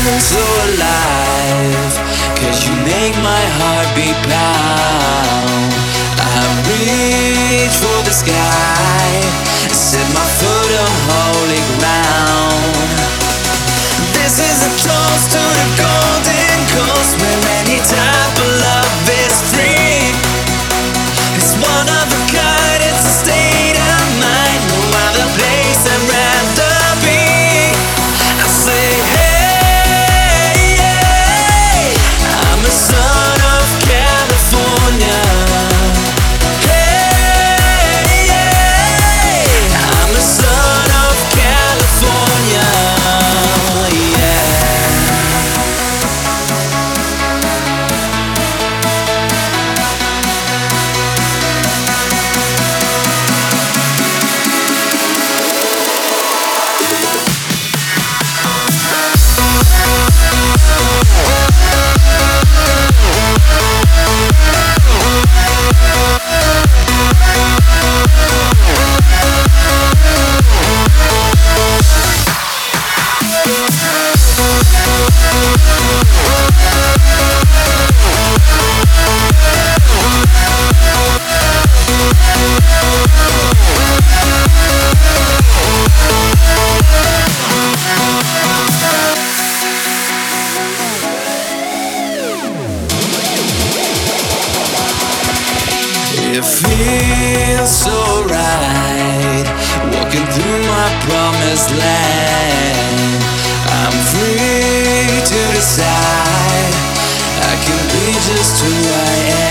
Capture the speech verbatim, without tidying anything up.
so alive, 'cause you make my heart beat pound. I reach for the sky, set my foot on holy ground. This is a toast to the golden coast, where any type of love is free. It's one of a kind, it's a state of mind, no other place I'd rather be. I say, hey, hey, I'm a son of California. Hey, hey, I'm a son of California. Yeah. It feels so right, walking through my promised land. I'm free to decide, I can be just who I am.